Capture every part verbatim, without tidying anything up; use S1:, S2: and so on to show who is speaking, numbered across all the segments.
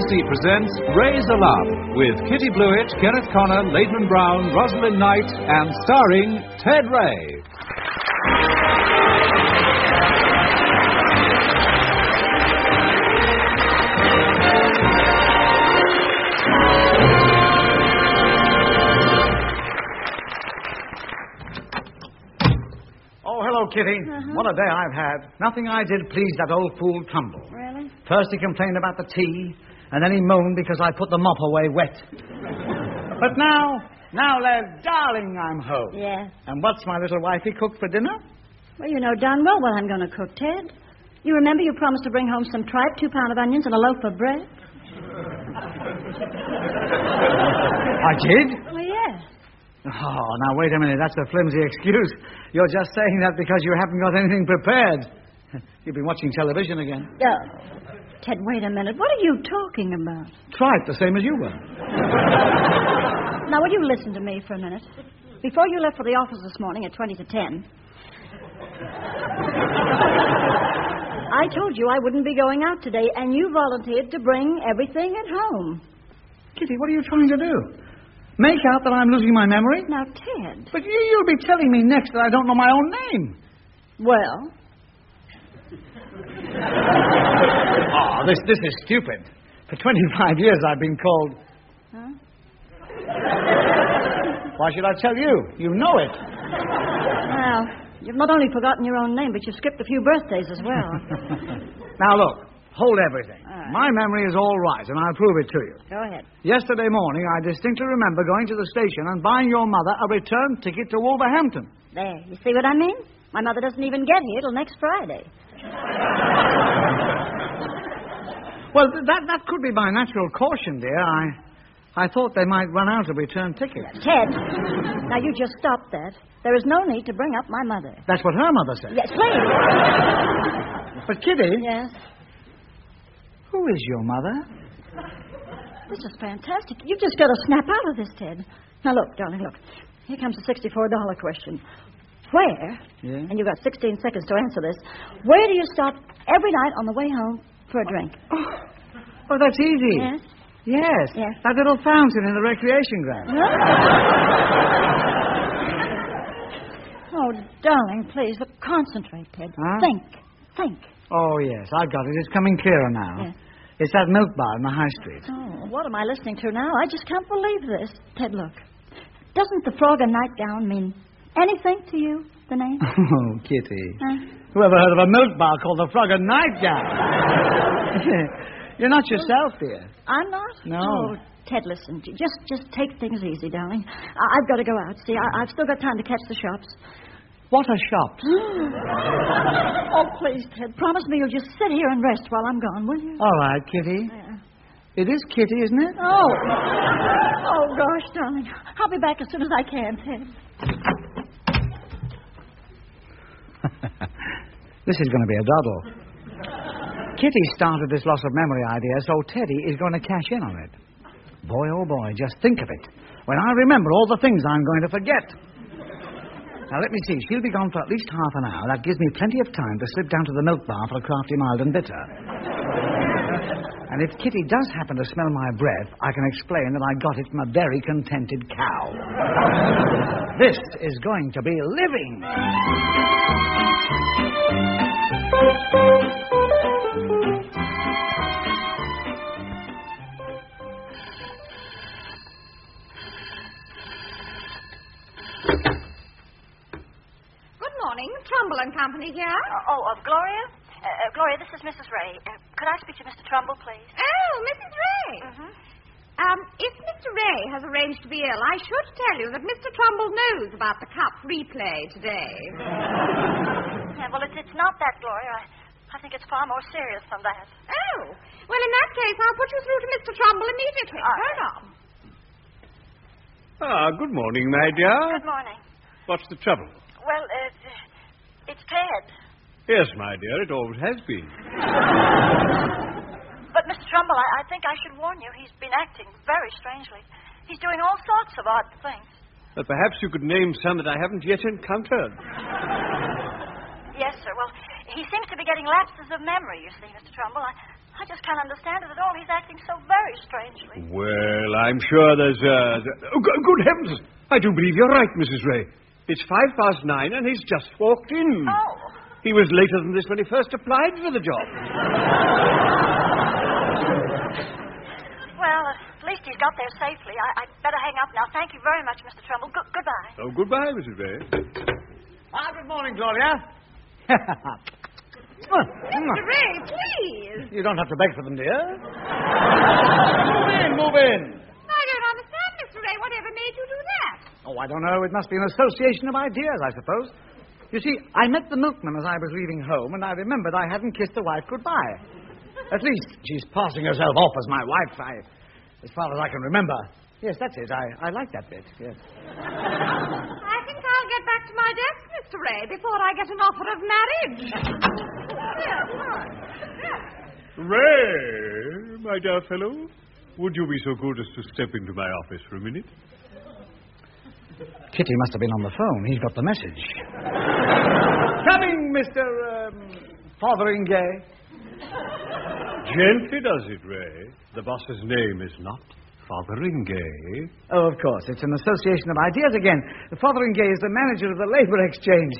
S1: C presents Raise a Laugh with Kitty Blewett, Kenneth Connor, Leighton Brown, Rosalind Knight, and starring Ted Ray.
S2: Kitty, uh-huh. What a day I've had. Nothing I did pleased that old fool Trumbull.
S3: Really?
S2: First he complained about the tea, and then he moaned because I put the mop away wet. But now, now, lad, darling, I'm home.
S3: Yes.
S2: And what's my little wifey cooked for dinner?
S3: Well, you know darn well what I'm going to cook, Ted. You remember you promised to bring home some tripe, two pound of onions, and a loaf of bread?
S2: I did?
S3: Well, yes.
S2: Oh, now, wait a minute. That's a flimsy excuse. You're just saying that because you haven't got anything prepared. You've been watching television again.
S3: Uh, Ted, wait a minute. What are you talking about?
S2: Tripe, the same as you were.
S3: Now, will you listen to me for a minute? Before you left for the office this morning at twenty to ten, I told you I wouldn't be going out today, and you volunteered to bring everything at home.
S2: Kitty, what are you trying to do? Make out that I'm losing my memory?
S3: Now, Ted.
S2: But you, you'll be telling me next that I don't know my own name.
S3: Well?
S2: Oh, this this is stupid. For twenty-five years I've been called...
S3: Huh?
S2: Why should I tell you? You know it.
S3: Well, you've not only forgotten your own name, but you've skipped a few birthdays as well.
S2: Now, look. Hold everything.
S3: Right.
S2: My memory is all right, and I'll prove it to you.
S3: Go ahead.
S2: Yesterday morning, I distinctly remember going to the station and buying your mother a return ticket to Wolverhampton.
S3: There. You see what I mean? My mother doesn't even get here till next Friday.
S2: Well, that that could be by natural caution, dear. I I thought they might run out of return tickets.
S3: Ted, now you just stop that. There is no need to bring up my mother.
S2: That's what her mother said.
S3: Yes, please.
S2: But, Kitty...
S3: Yes?
S2: Who is your mother?
S3: This is fantastic. You've just got to snap out of this, Ted. Now, look, darling, look. Here comes the sixty-four dollar question. Where,
S2: yeah?
S3: and you've got sixteen seconds to answer this, where do you stop every night on the way home for a drink?
S2: Oh, oh that's easy.
S3: Yes?
S2: Yes.
S3: Yes.
S2: That little fountain in the recreation ground.
S3: Huh? Oh, darling, please, look, concentrate, Ted.
S2: Huh?
S3: Think. Think.
S2: Oh, yes, I've got it. It's coming clearer now.
S3: Yes.
S2: It's that milk bar in the high street.
S3: Oh, what am I listening to now? I just can't believe this. Ted, look. Doesn't the frog and nightgown mean anything to you, the name?
S2: Oh, Kitty.
S3: Huh?
S2: Who ever heard of a milk bar called the Frog and Nightgown? You're not yourself, dear.
S3: I'm not?
S2: No.
S3: Oh, Ted, listen. Just just take things easy, darling. I- I've got to go out. See, I- I've still got time to catch the shops.
S2: What a shop.
S3: Oh, please, Ted. Promise me you'll just sit here and rest while I'm gone, will you?
S2: All right, Kitty.
S3: Yeah.
S2: It is Kitty, isn't it?
S3: Oh. Oh, gosh, darling. I'll be back as soon as I can, Ted.
S2: This is going to be a doddle. Kitty started this loss of memory idea, so Teddy is going to cash in on it. Boy, oh boy, just think of it. When I remember all the things I'm going to forget. Now, let me see. She'll be gone for at least half an hour. That gives me plenty of time to slip down to the milk bar for a crafty mild and bitter. And if Kitty does happen to smell my breath, I can explain that I got it from a very contented cow. This is going to be living.
S4: Trumbull and Company here.
S3: Uh, oh, of Gloria? Uh, uh, Gloria, this is Missus Ray. Uh, could I speak to Mister Trumbull, please?
S4: Oh, Missus Ray.
S3: Mm-hmm.
S4: Um, if Mister Ray has arranged to be ill, I should tell you that Mister Trumbull knows about the cup replay today.
S3: Yeah, well, it's, it's not that, Gloria. I, I think it's far more serious than that.
S4: Oh. Well, in that case, I'll put you through to Mister Trumbull immediately.
S3: All
S4: Hold
S3: right.
S4: on.
S5: Ah, good morning, my dear.
S3: Good morning.
S5: What's the trouble?
S3: Well, uh, it's Ted.
S5: Yes, my dear, it always has been.
S3: But, Mister Trumbull, I, I think I should warn you. He's been acting very strangely. He's doing all sorts of odd things.
S5: But perhaps you could name some that I haven't yet encountered.
S3: Yes, sir. Well, he seems to be getting lapses of memory, you see, Mister Trumbull. I, I just can't understand it at all. He's acting so very very strangely.
S5: Well, I'm sure there's, uh... The... Oh, good, good heavens! I do believe you're right, Missus Ray. It's five past nine and he's just walked in.
S3: Oh.
S5: He was later than this when he first applied for the job.
S3: Well, at least he's got there safely. I, I'd better hang up now. Thank you very much, Mister Trumbull. Good- goodbye.
S5: Oh, goodbye, Missus Ray.
S2: Ah, good morning, Gloria.
S4: Mister Ray, please.
S2: You don't have to beg for them, dear. Move in, move in.
S4: I don't understand, Mister Ray. Whatever made you do that?
S2: Oh, I don't know. It must be an association of ideas, I suppose. You see, I met the milkman as I was leaving home, and I remembered I hadn't kissed the wife goodbye. At least she's passing herself off as my wife, I, as far as I can remember. Yes, that's it. I, I like that bit, yes.
S4: I think I'll get back to my desk, Mister Ray, before I get an offer of marriage.
S5: Ray, my dear fellow, would you be so good as to step into my office for a minute?
S2: Kitty must have been on the phone. He's got the message. Coming, Mister Um, Fotheringay.
S5: Gently does it, Ray. The boss's name is not Fotheringay.
S2: Oh, of course. It's an association of ideas again. The Fotheringay is the manager of the Labor Exchange.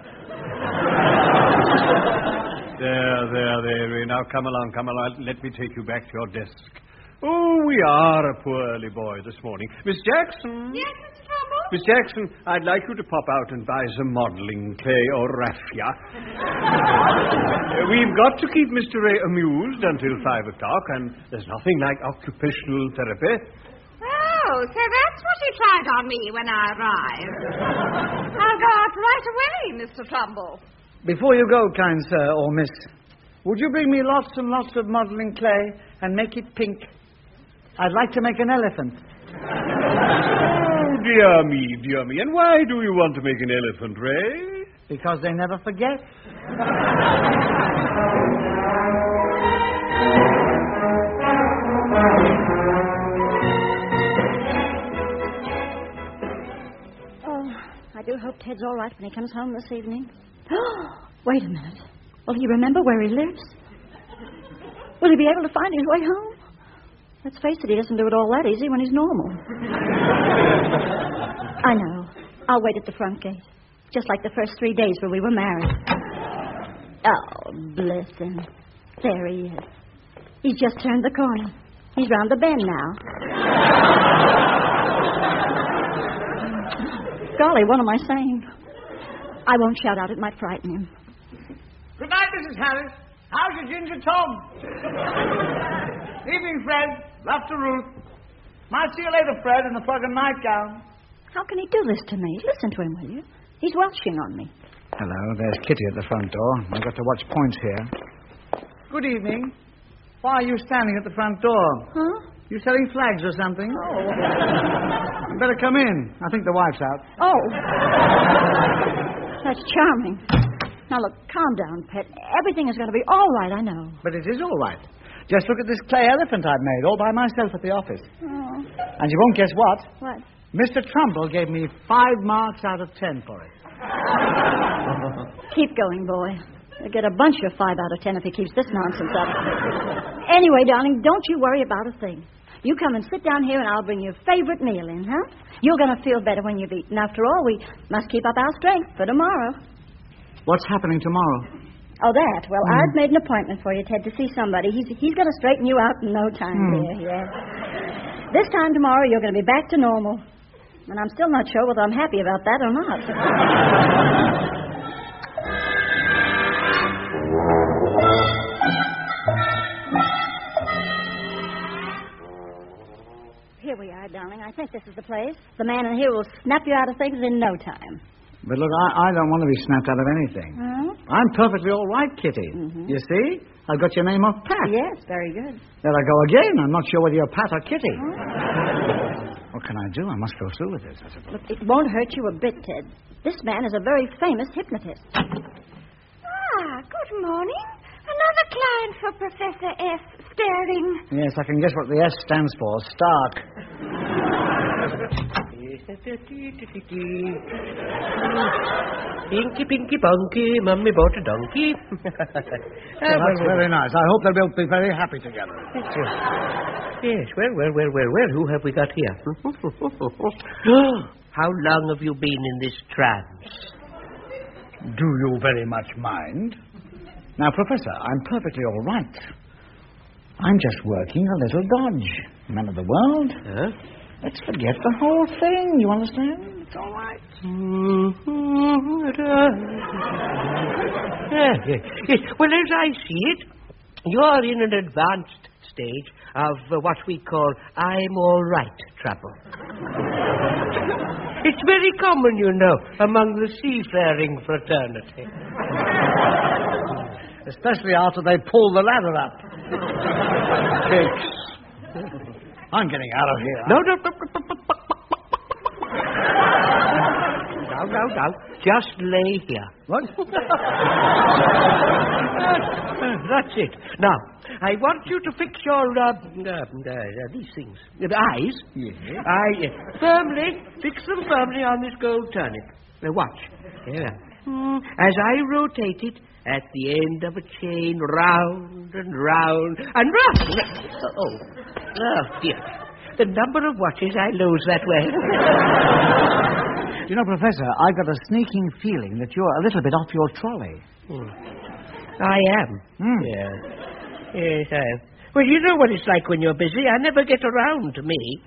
S5: There, there, there, Ray. Now come along, come along. Let me take you back to your desk. Oh, we are a poor early boy this morning. Miss Jackson.
S4: Yes, Mister Trumbull?
S5: Miss Jackson, I'd like you to pop out and buy some modeling clay or raffia. uh, we've got to keep Mister Ray amused until five o'clock, and there's nothing like occupational therapy.
S4: Oh, so that's what you tried on me when I arrived. I'll go out right away, Mister Trumbull.
S2: Before you go, kind sir or miss, would you bring me lots and lots of modeling clay and make it pink? I'd like to make an elephant.
S5: Oh, dear me, dear me. And why do you want to make an elephant, Ray?
S2: Because they never forget.
S3: Oh, I do hope Ted's all right when he comes home this evening. Wait a minute. Will he remember where he lives? Will he be able to find his way home? Let's face it, he doesn't do it all that easy when he's normal. I know. I'll wait at the front gate. Just like the first three days when we were married. Oh, bless him. There he is. He's just turned the corner. He's round the bend now. Golly, what am I saying? I won't shout out. It might frighten him.
S2: Good night, Missus Harris. How's your ginger Tom? Evening, Fred. Love to Ruth. Might see you later, Fred, in the plug and nightgown.
S3: How can he do this to me? Listen to him, will you? He's welshing on me.
S2: Hello, there's Kitty at the front door. I've got to watch points here. Good evening. Why are you standing at the front door?
S3: Huh?
S2: You selling flags or something?
S3: Oh.
S2: You better come in. I think the wife's out.
S3: Oh. That's charming. Now, look, calm down, Pet. Everything is going to be all right, I know.
S2: But it is all right. Just look at this clay elephant I've made all by myself at the office.
S3: Oh.
S2: And you won't guess what?
S3: What?
S2: Mister Trumbull gave me five marks out of ten for it.
S3: Keep going, boy. You'll get a bunch of five out of ten if he keeps this nonsense up. Anyway, darling, don't you worry about a thing. You come and sit down here and I'll bring your favorite meal in, huh? You're going to feel better when you've eaten. After all, we must keep up our strength for tomorrow.
S2: What's happening tomorrow?
S3: Oh, that. Well, mm. I've made an appointment for you, Ted, to see somebody. He's he's going to straighten you out in no time,
S2: mm.
S3: dear. Yes. This time tomorrow, you're going to be back to normal. And I'm still not sure whether I'm happy about that or not. Here we are, darling. I think this is the place. The man in here will snap you out of things in no time.
S2: But look, I, I don't want to be snapped out of anything.
S3: Huh?
S2: I'm perfectly all right, Kitty.
S3: Mm-hmm.
S2: You see? I've got your name off Pat.
S3: Yes, very good.
S2: There I go again. I'm not sure whether you're Pat or Kitty.
S3: Oh.
S2: What can I do? I must go through with this, I suppose.
S3: Look, it won't hurt you a bit, Ted. This man is a very famous hypnotist.
S4: Ah, good morning. Another client for Professor S. Staring.
S2: Yes, I can guess what the S stands for. Stark.
S6: Inky, pinky, punky, mummy bought a donkey.
S2: Oh, that's very nice. I hope they'll be very happy together.
S6: Yes, well, well, well, well, well, who have we got here? How long have you been in this trance?
S2: Do you very much mind? Now, Professor, I'm perfectly all right. I'm just working a little dodge. Man of the world.
S6: Huh?
S2: Let's forget the whole thing. You understand? It's all right.
S6: Yes, yes, yes. Well, as I see it, you're in an advanced stage of uh, what we call I'm all right trouble. It's very common, you know, among the seafaring fraternity.
S2: Especially after they pull the ladder up. Chicks. I'm getting out of here.
S6: No, no, no, no, no, no. Just lay here.
S2: What?
S6: That's it. Now, I want you to fix your, uh, uh, uh, these things. The eyes.
S2: Yes.
S6: I, uh, firmly, fix them firmly on this gold turnip. Now, watch. Here. Mm, as I rotate it, at the end of a chain, round and round and round. Oh, oh dear. The number of watches I lose that way.
S2: You know, Professor, I've got a sneaking feeling that you're a little bit off your trolley.
S6: Hmm. I am.
S2: Mm.
S6: Yes. Yes, I am. Well, you know what it's like when you're busy. I never get around to me.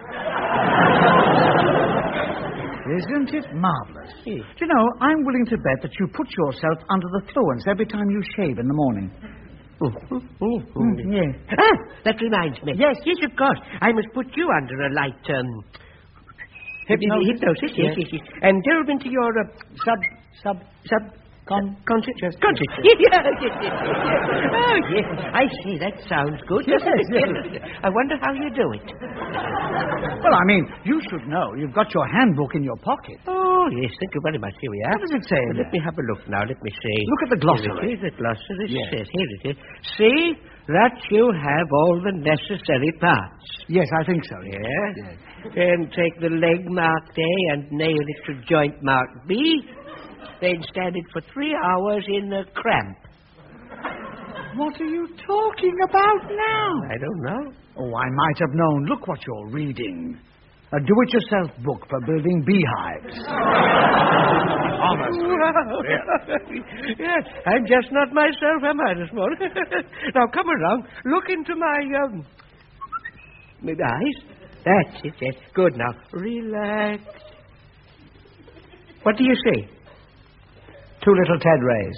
S2: Isn't it marvellous?
S6: Yes.
S2: Do you know, I'm willing to bet that you put yourself under the fluence every time you shave in the morning.
S6: Oh, oh, oh, oh.
S2: Mm, yes.
S6: Ah, that reminds me.
S2: Yes.
S6: Yes, of course. I must put you under a light, um...
S2: Hypnosis?
S6: Hypnosis, yes, yes, yes. And delve into your, uh, sub... Sub... Sub... Con- conscious. Conscious. Yes, yes, yes, yes. Oh, yes. I see. That sounds good.
S2: Yes, yes.
S6: I wonder how you do it.
S2: Well, I mean, you should know. You've got your handbook in your pocket.
S6: Oh, yes. Thank you very much. Here we are.
S2: What does it say?
S6: Well, let me have a look now. Let me see.
S2: Look at the glossary.
S6: Here it is, the glossary.
S2: Yes.
S6: Says, here it is. See that you have all the necessary parts.
S2: Yes, I think so.
S6: Yeah?
S2: Yes.
S6: Then take the leg marked A and nail it to joint marked B. Then stand it for three hours in a cramp.
S2: What are you talking about now?
S6: I don't know.
S2: Oh, I might have known. Look what you're reading. A do-it-yourself book for building beehives. Honest.
S6: Yes, I'm just not myself, am I, this morning? Now, come along. Look into my, um... my eyes. That's it, yes. Good, now. Relax. What do you see?
S2: Two little Ted Rays.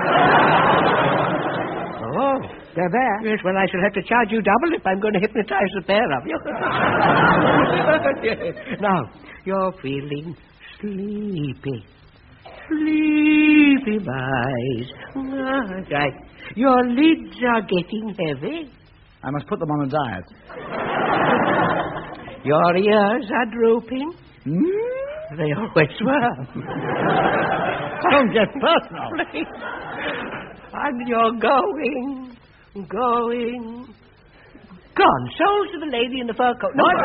S6: Oh.
S2: They're there.
S6: Yes, well, I shall have to charge you double if I'm going to hypnotize the pair of you. Now, you're feeling sleepy. Sleepy, eyes. Right. Your lids are getting heavy.
S2: I must put them on a diet.
S6: Your ears are drooping.
S2: Hmm?
S6: They always were.
S2: Don't get personal.
S6: And you're going, going. Gone. Sold to the lady in the fur coat. No.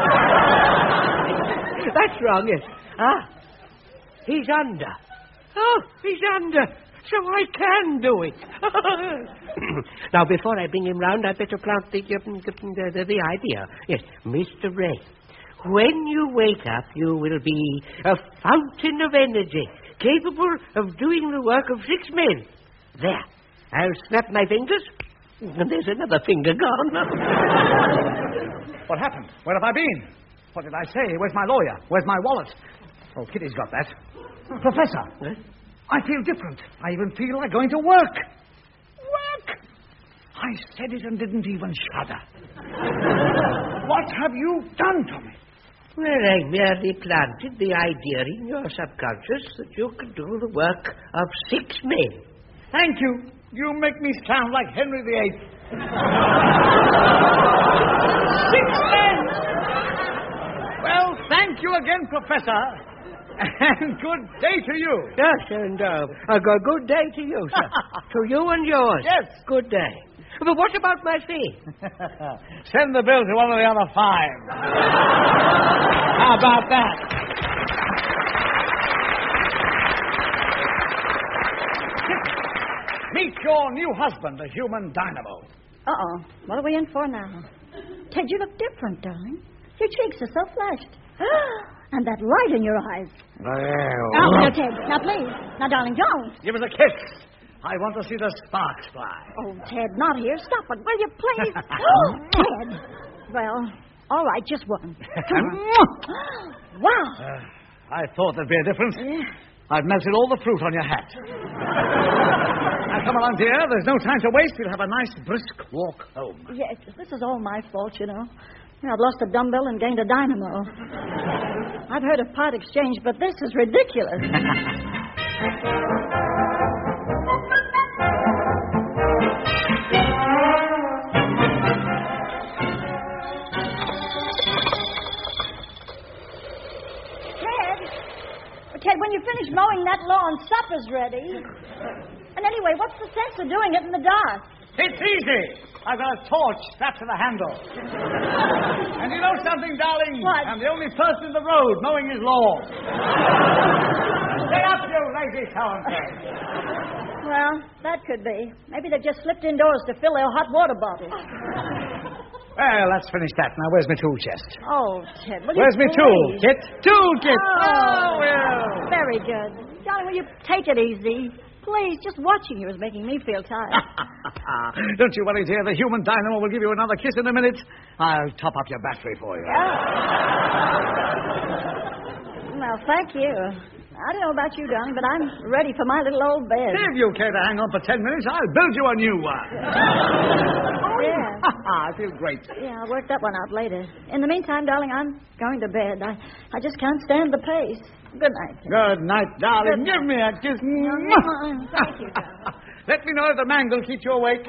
S6: That's wrong, yes. Ah. He's under. Oh, he's under. So I can do it. Now, before I bring him round, I'd better plant the, uh, the, the, the idea. Yes, Mister Ray. When you wake up, you will be a fountain of energy, capable of doing the work of six men. There. I'll snap my fingers, and there's another finger gone.
S2: What happened? Where have I been? What did I say? Where's my lawyer? Where's my wallet? Oh, Kitty's got that. Professor,
S6: Huh?
S2: I feel different. I even feel like going to work. Work? I said it and didn't even shudder. What have you done to me?
S6: Well, I merely planted the idea in your subconscious that you could do the work of six men.
S2: Thank you. You make me sound like Henry the Eighth. Six men! Well, thank you again, Professor. And good day to you.
S6: Yes, and uh, a go- good day to you, sir. To you and yours.
S2: Yes.
S6: Good day. But what about my fee?
S2: Send the bill to one of the other five. How about that? Meet your new husband, the human dynamo.
S3: Uh-oh. What are we in for now? Ted, you look different, darling. Your cheeks are so flushed. And that light in your eyes.
S2: Well,
S3: Now, now, Ted. Now, please. Now, darling, don't.
S2: give us a kiss. I want to see the sparks fly.
S3: Oh, Ted, not here. Stop it, will you, please? Oh, Ted. Well, all right, just one. Come on. Wow.
S2: Uh, I thought there'd be a difference.
S3: Yeah.
S2: I've melted all the fruit on your hat. Now, come along, dear. There's no time to waste. We'll have a nice, brisk walk home.
S3: Yes, this is all my fault, you know. I've lost a dumbbell and gained a dynamo. I've heard of part exchange, but this is ridiculous. Ted, when you finish mowing that lawn, supper's ready. And anyway, what's the sense of doing it in the dark?
S2: It's easy. I've got a torch strapped to the handle. And you know something, darling?
S3: What?
S2: I'm the only person in the road mowing his lawn. Stay up, you lazy so-and-so.
S3: Well, that could be. Maybe they've just slipped indoors to fill their hot water bottles.
S2: Well, let's finish that. Now, where's my tool chest?
S3: Oh, Ted, will
S2: Where's
S3: you
S2: my
S3: please?
S2: tool kit? Tool kit!
S3: Oh,
S2: well.
S3: Very good. Darling, will you take it easy? Please, just watching you is making me feel tired.
S2: Don't you worry, dear. The human dynamo will give you another kiss in a minute. I'll top up your battery for you.
S3: Oh. Well, thank you. I don't know about you, darling, but I'm ready for my little old bed.
S2: If you care to hang on for ten minutes, I'll build you a new one.
S3: Yeah.
S2: I feel great.
S3: Yeah, I'll work that one out later. In the meantime, darling, I'm going to bed. I, I just can't stand the pace. Good night.
S2: Good night, darling.
S3: Good
S2: Give me a kiss.
S3: Thank you, darling.
S2: Let me know if the mangle keeps you awake.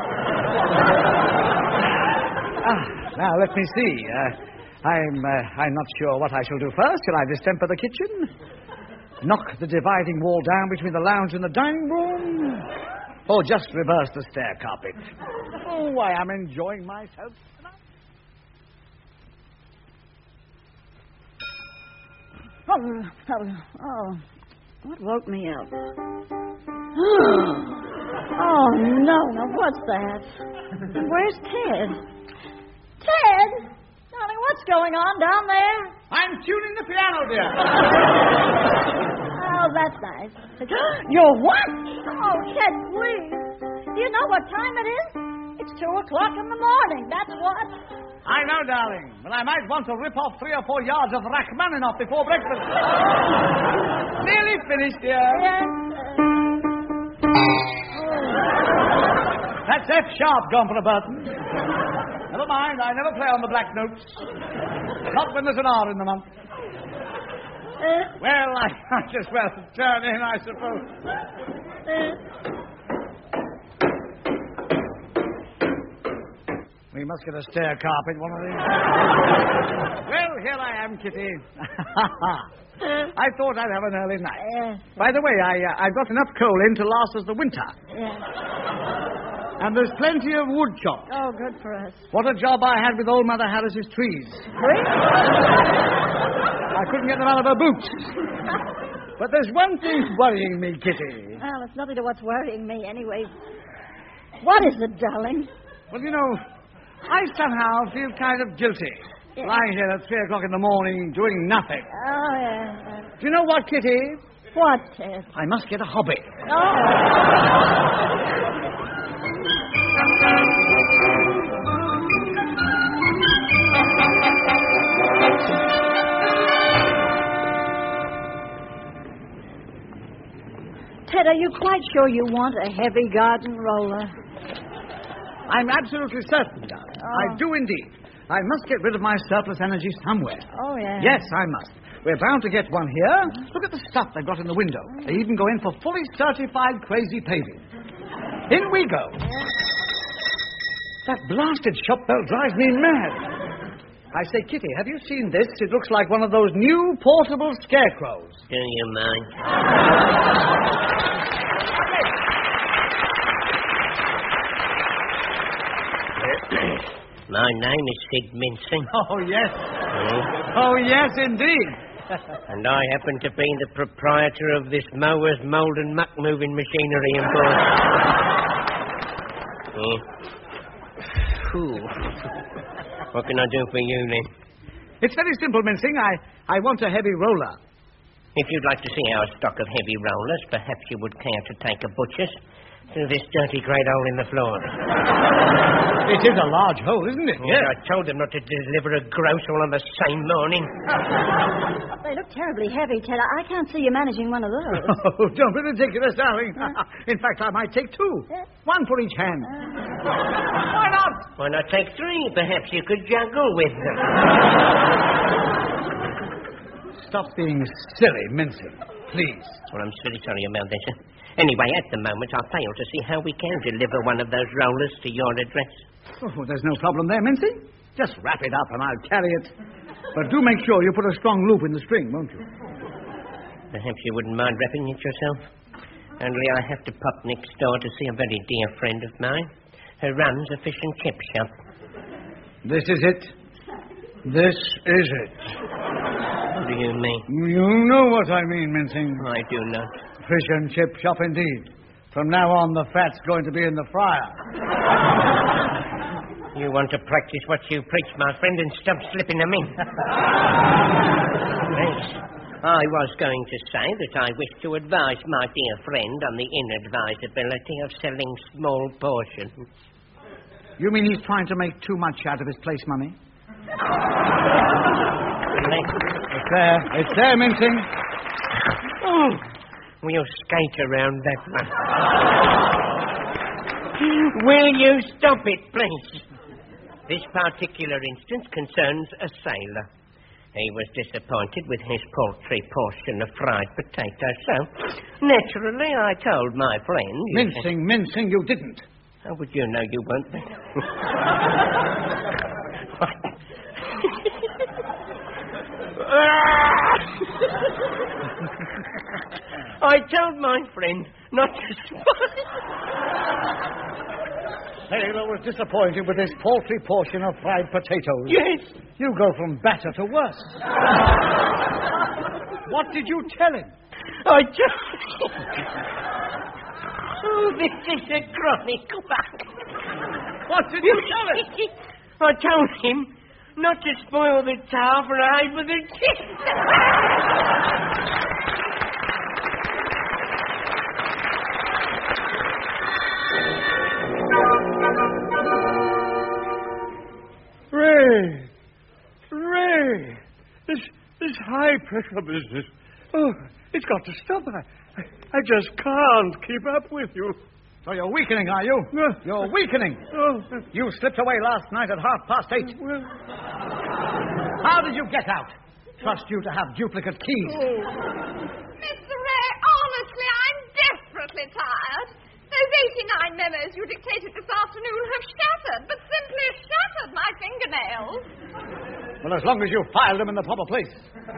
S2: ah, now, let me see. Uh, I'm, uh, I'm not sure what I shall do first. Shall I distemper the kitchen? Knock the dividing wall down between the lounge and the dining room? Or just reverse the stair carpet? Oh, I am enjoying myself tonight.
S3: Oh, oh, oh, what woke me up? Oh, no, no, what's that? Where's Ted? Ted? Darling, what's going on down there?
S2: I'm tuning the piano, dear.
S3: Oh, that's nice. You're what? Oh, Ted, please. Do you know what time it is? It's two o'clock in the morning, that's what.
S2: I know, darling, but I might want to rip off three or four yards of Rachmaninoff before breakfast. Nearly finished, dear.
S3: Yes.
S2: That's F sharp gone for a button. Never mind, I never play on the black notes. Not when there's an R in the month.
S3: Uh,
S2: Well, I might as well turn in, I suppose.
S3: uh,
S2: We must get a stair carpet, one of these. Well, here I am, Kitty. I thought I'd have an early night.
S3: yes,
S2: By the way, I, uh, I've got enough coal in to last us the winter.
S3: yes.
S2: And there's plenty of wood chopped.
S3: Oh, good for us.
S2: What a job I had with old Mother Harris's trees.
S3: Really?
S2: I couldn't get them out of her boots. But there's one thing worrying me, Kitty.
S3: Well, it's nothing to what's worrying me anyway. What is it, darling?
S2: Well, you know, I somehow feel kind of guilty.
S3: Yeah.
S2: Lying here at three o'clock in the morning doing nothing.
S3: Oh, yeah.
S2: Do you know what, Kitty?
S3: What, Ted?
S2: I must get a hobby.
S3: Oh. Ted, are you quite sure you want a heavy garden roller?
S2: I'm absolutely certain, darling.
S3: Oh.
S2: I do indeed. I must get rid of my surplus energy somewhere.
S3: Oh, yeah.
S2: Yes, I must. We're bound to get one here. Look at the stuff they've got in the window. They even go in for fully certified crazy paving. In we go. That blasted shop bell drives me mad. I say, Kitty, have you seen this? It looks like one of those new portable scarecrows.
S6: Do you mind? My name is Sid Mincing.
S2: Oh, yes.
S6: Oh.
S2: Oh, yes, indeed.
S6: And I happen to be the proprietor of this mowers, mould and muck moving machinery and board. Oh. Phew. What can I do for you, then?
S2: It's very simple, Mincing. I, I want a heavy roller.
S6: If you'd like to see our stock of heavy rollers, perhaps you would care to take a butcher's through this dirty great hole in the floor.
S2: It is a large hole, isn't it?
S6: Yes. I told them not to deliver a gross all on the same morning.
S3: They look terribly heavy, Ted. I can't see you managing one of those.
S2: Oh, don't be ridiculous, darling.
S3: Huh?
S2: In fact, I might take two.
S3: Yeah.
S2: One for each hand.
S3: Uh...
S2: Why not?
S6: Why not take three? Perhaps you could juggle with them.
S2: Stop being silly, Mincing. Please.
S6: Well, I'm really sorry about this. Anyway, at the moment, I fail to see how we can deliver one of those rollers to your address.
S2: Oh, there's no problem there, Mincing. Just wrap it up and I'll carry it. But do make sure you put a strong loop in the string, won't you?
S6: Perhaps you wouldn't mind wrapping it yourself. Only I have to pop next door to see a very dear friend of mine who runs a fish and chip shop.
S2: This is it. This is it.
S6: What do you mean?
S2: You know what I mean, Mincing.
S6: I do not.
S2: Fish and chip shop indeed. From now on, the fat's going to be in the fryer.
S6: You want to practice what you preach, my friend, and stop slipping them in. Thanks. I was going to say that I wish to advise my dear friend on the inadvisability of selling small portions.
S2: You mean he's trying to make too much out of his place money? It's there. It's there, Mincing.
S6: Oh. We'll skate around that one. Will you stop it, please? This particular instance concerns a sailor. He was disappointed with his paltry portion of fried potato, so naturally I told my friend...
S2: Mincing, Mincing, you didn't.
S6: How would you know you weren't there? I told my friend not to spoil.
S2: Sailor was disappointed with his paltry portion of fried potatoes.
S6: Yes.
S2: You go from better to worse. What did you tell him?
S6: I told him. Oh, this is a chronic one.
S2: What did you tell him?
S6: I told him not to spoil the towel for I with the chick.
S5: Ray! Ray! This, this high-pressure business. Oh, it's got to stop. I, I, I just can't keep up with you.
S2: So you're weakening, are you?
S5: Uh,
S2: You're weakening.
S5: Oh,
S2: You slipped away last night at half past eight.
S5: well...
S2: How did you get out? Trust you to have duplicate keys.
S4: Mister Ray, honestly, I'm desperately tired. Those eighty-nine memos you dictated this afternoon have shattered, but simply shattered my fingernails.
S2: Well, as long as you file them in the proper place.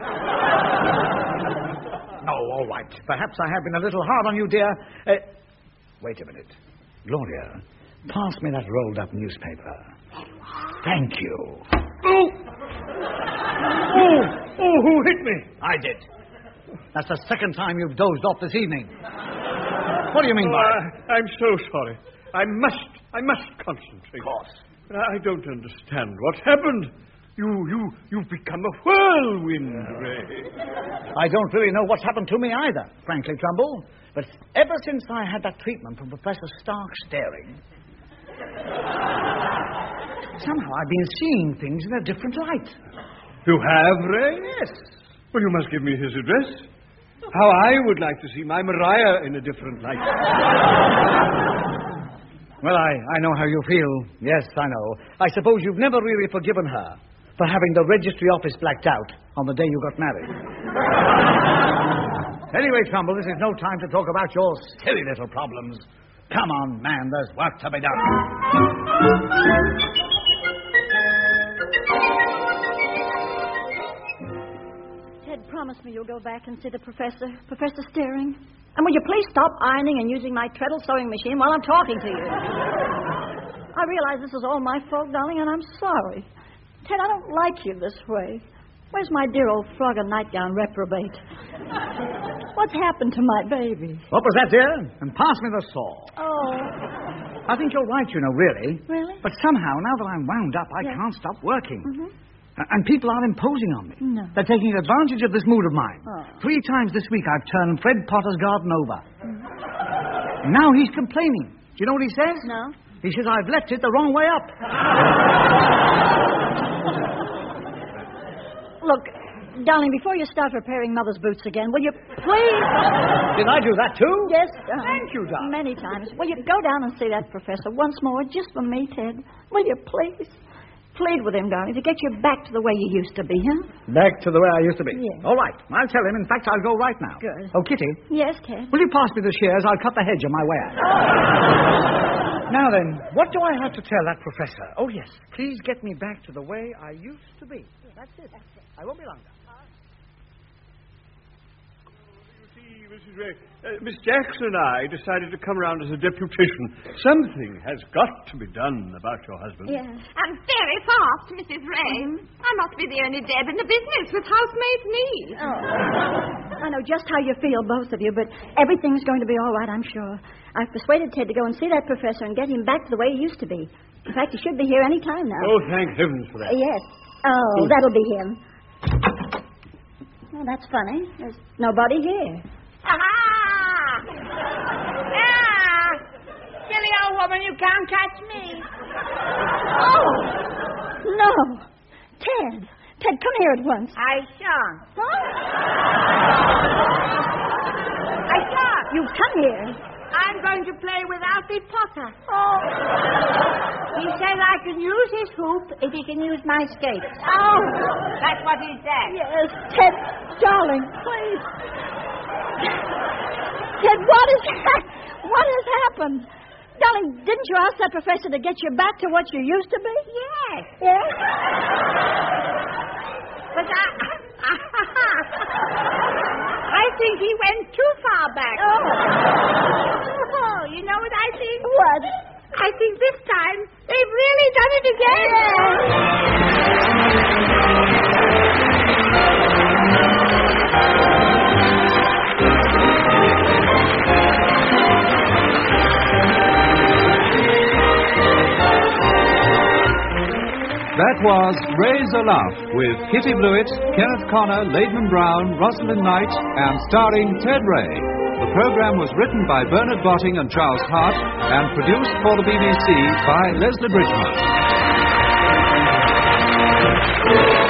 S2: No, all right. Perhaps I have been a little hard on you, dear. Uh, wait a minute. Gloria, pass me that rolled-up newspaper. Thank you.
S5: Oh! Oh! Oh, who hit me?
S2: I did. That's the second time you've dozed off this evening. What do you mean
S5: Oh,
S2: by it?
S5: I, I'm so sorry. I must, I must concentrate.
S2: Of course.
S5: But I don't understand what's happened. You, you, you've become a whirlwind, Ray.
S2: I don't really know what's happened to me either, frankly, Trumbull. But ever since I had that treatment from Professor Stark staring, somehow I've been seeing things in a different light.
S5: You have, Ray?
S2: Yes.
S5: Well, you must give me his address. How I would like to see my Maria in a different light.
S2: Well, I, I know how you feel. Yes, I know. I suppose you've never really forgiven her for having the registry office blacked out on the day you got married. Anyway, Trumbull, this is no time to talk about your silly little problems. Come on, man, there's work to be done.
S3: Ted, promise me you'll go back and see the professor, Professor Staring. And will you please stop ironing and using my treadle sewing machine while I'm talking to you? I realize this is all my fault, darling, and I'm sorry. Ted, I don't like you this way. Where's my dear old frog and nightgown reprobate? What's happened to my baby?
S2: What was that, dear? And pass me the saw.
S3: Oh.
S2: I think you're right, you know, really.
S3: Really?
S2: But somehow, now that I'm wound up, I
S3: Yeah.
S2: can't stop working.
S3: Mm-hmm.
S2: A- And people are imposing on me.
S3: No.
S2: They're taking advantage of this mood of mine.
S3: Oh.
S2: Three times this week I've turned Fred Potter's garden over.
S3: Mm-hmm.
S2: Now he's complaining. Do you know what he says?
S3: No.
S2: He says I've left it the wrong way up.
S3: Look, darling, before you start repairing Mother's boots again, will you please...
S2: Did I do that too?
S3: Yes, uh,
S2: Thank you, darling.
S3: many times. Will you go down and see that professor once more, just for me, Ted? Will you please? Plead with him, darling, to get you back to the way you used to be, huh?
S2: Back to the way I used to be.
S3: Yes.
S2: All right. I'll tell him. In fact, I'll go right now.
S3: Good.
S2: Oh, Kitty,
S3: Yes, Ted.
S2: will you pass me the shears? I'll cut the hedge on my way out. Now then, what do I have to tell that professor? Oh, yes. Please get me back to the way I used to be. That's it. That's it. I won't be long now.
S5: You see, Missus Ray, uh, Miss Jackson and I decided to come round as a deputation. Something has got to be done about your husband.
S3: Yes.
S4: And very fast, Missus Ray. I must be the only Deb in the business with housemaid's needs.
S3: Oh. I know just how you feel, both of you, but everything's going to be all right, I'm sure. I've persuaded Ted to go and see that professor and get him back to the way he used to be. In fact, he should be here any time now.
S5: Oh, thank heavens for that.
S3: Uh, yes. Oh, that'll be him. Oh, that's funny. There's nobody here.
S7: Ah! Ah! Silly old woman, you can't catch me.
S3: Oh! No. Ted. Ted, come here at once.
S7: I shan't.
S3: Huh?
S7: I shan't.
S3: You come here.
S7: I'm going to play with Alfie Potter.
S3: Oh.
S7: He says I can use his hoop if he can use my skates.
S3: Oh.
S7: That's what he said.
S3: Yes, Ted, darling, please. Ted, what is ha- what has happened? Darling, didn't you ask that professor to get you back to what you used to be?
S7: Yes.
S3: Yes?
S7: But I... I think he went too far back.
S3: Oh.
S7: Oh, you know what I think?
S3: What?
S7: I think this time they've really done it
S1: That was Raise a Laugh with Kitty Blewett, Kenneth Connor, Laidman Brown, Rosalind Knight, and starring Ted Ray. The program was written by Bernard Botting and Charles Hart and produced for the B B C by Leslie Bridgman.